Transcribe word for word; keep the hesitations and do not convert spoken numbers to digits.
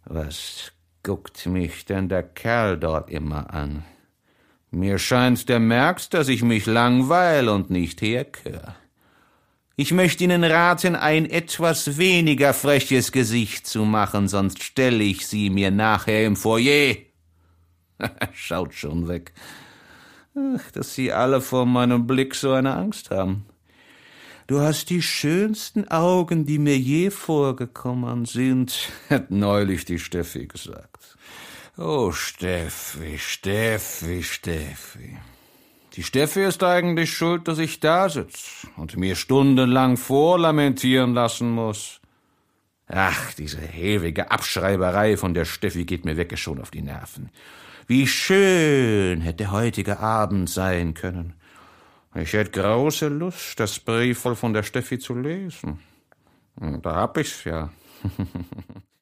Was guckt mich denn der Kerl dort immer an? Mir scheint, der merkt, dass ich mich langweil und nicht herkör. Ich möchte Ihnen raten, ein etwas weniger freches Gesicht zu machen, sonst stelle ich Sie mir nachher im Foyer. Schaut schon weg. Ach, dass Sie alle vor meinem Blick so eine Angst haben. Du hast die schönsten Augen, die mir je vorgekommen sind, hat neulich die Steffi gesagt. Oh, Steffi, Steffi, Steffi. Die Steffi ist eigentlich schuld, dass ich da sitz und mir stundenlang vorlamentieren lassen muss. Ach, diese ewige Abschreiberei von der Steffi geht mir wirklich schon auf die Nerven. Wie schön hätte der heutige Abend sein können. Ich hätte große Lust, das Briefel von der Steffi zu lesen. Da hab ich's ja.